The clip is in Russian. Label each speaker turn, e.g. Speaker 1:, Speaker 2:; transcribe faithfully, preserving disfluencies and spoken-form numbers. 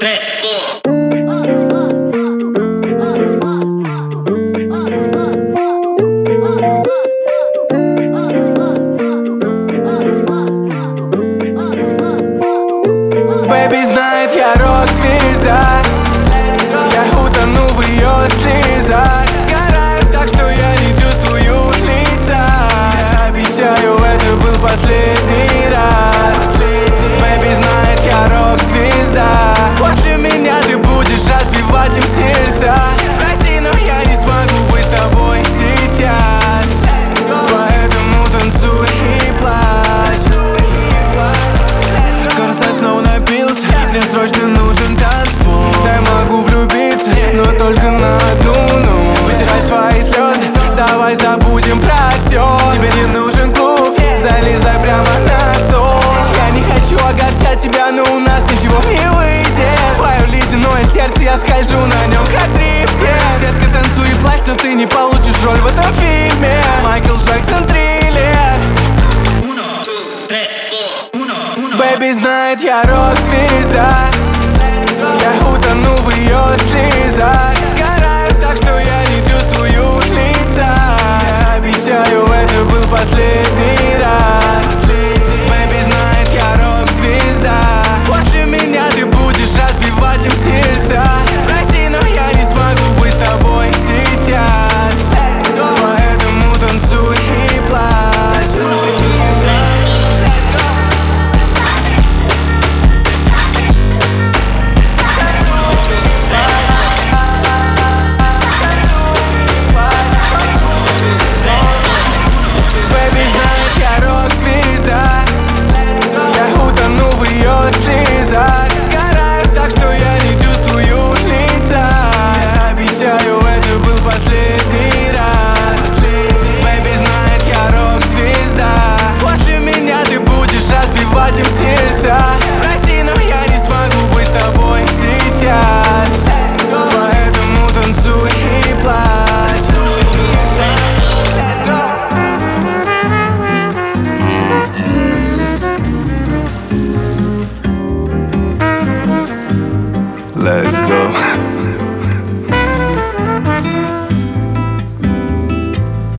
Speaker 1: three, four.
Speaker 2: Бэби знает, я рок-звезда. Я утону в ее слезах. Сгораю так, что я не чувствую лица. Я обещаю, это был последний раз. Бэби знает, я рок-звезда. После меня ты будешь разбивать им сердца. Прости, но я не смогу быть с тобой сейчас. Поэтому танцуй и плачь. Кажется, снова напился. Мне срочно нужен танцпол. Я могу влюбиться, но только на одну ночь. Вытирай свои слезы, давай забудем про все. Тебе не нужен клуб, залезай прямо на стол. Я не хочу огорчать тебя, но у нас ничего не выйдет. Твое ледяное сердце, я скольжу на нем как дрифтер. Детка, танцуй и плачь, но ты не получишь роль в этом фильме. Майкл Джексон, триллер. Бэби знает, я рок-звезда. Я утону в ее слезах. Сгораю так, что я не чувствую лица. Я обещаю, это был последний раз. Бэби знает, я рок-звезда. После меня ты будешь разбивать им сердца. Прости, но я не смогу быть с тобой сейчас. Поэтому танцуй и плачь. Сгораю так, что я не чувствую лица. Я обещаю, это был последний раз. Бэби знает, я рок-звезда. После меня ты будешь разбивать им сердца. Прости, но я не смогу быть с тобой сейчас. Поэтому танцуй и плачь. Let's go. Let's go.